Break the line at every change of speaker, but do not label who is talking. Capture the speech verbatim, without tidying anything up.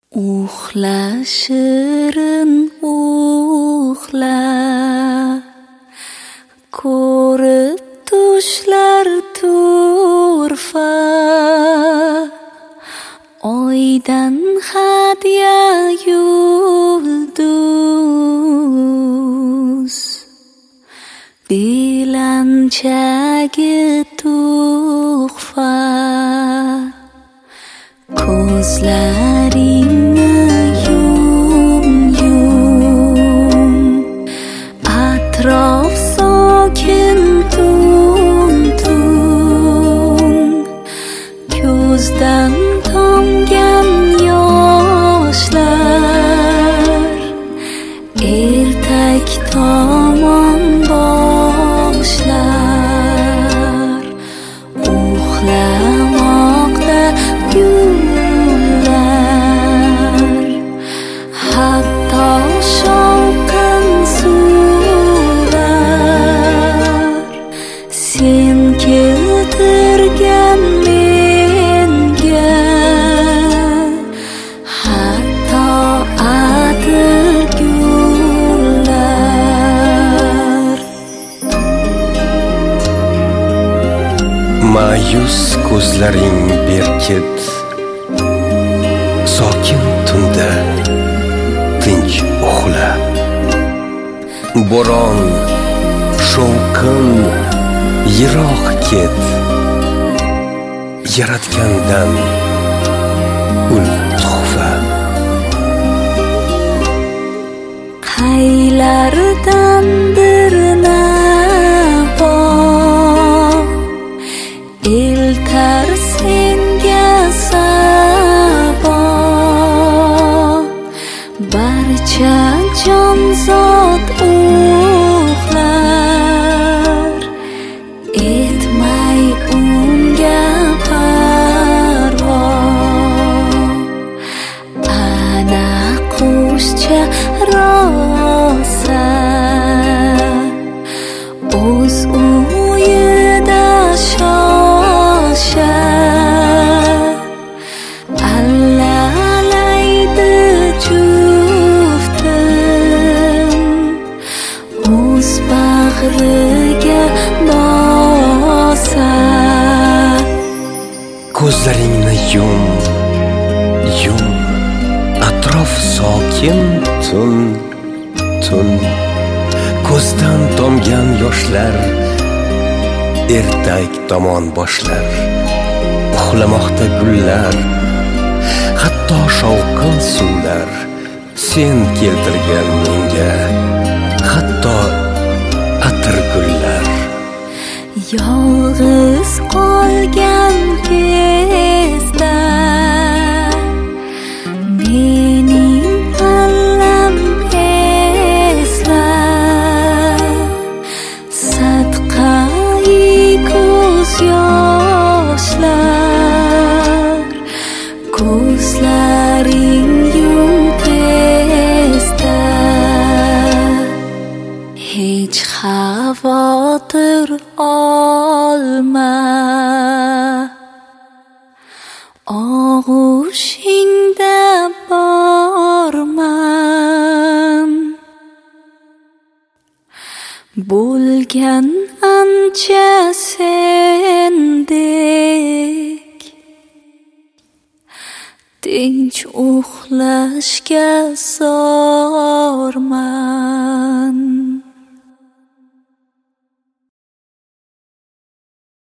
Uxla shirin uxla, ko'rib tushlar turfa, oydan hadya yulduz, belanchagi tuhfa, ko'zlaringni yum yum, atrof sokin tun tun, ko'zdan tomgan yoshlar ertak tomon boshlar. Uxlamoqda gullar, hatto shovqin suvlar, sen keltirgan menga, hatto atir gullar.
Ma'yus ko'zlaring berkit, sokin tunda tinch uxla. Bo'ron, shovqin, yiroq ket, yaratgandan ul tuhfa.
Qaylardandir navo eltar senga sabo, barcha jonzot uxlar, etmay unga parvo. Ana qushcha rosa o'z uyida shosha, allalaydi juftim o'z bag'riga bosa.
Ko'zlaringni yum yum, atrof sokin tun tun, ko'zdan tomgan yoshlar ertak tomon boshlar. Uxlamoqda gullar, hatto shovqin suvlar, sen keltirgan menga, hatto atir gullar.
Yolg'iz qolgan kezda mening allam esla, sadqai ko'z yoshlar, ko'zlaring yum tezda. Hech xavotir olma, og'ushingda borman, bo'lgan ancha sendek, tinch uxlashga zorman.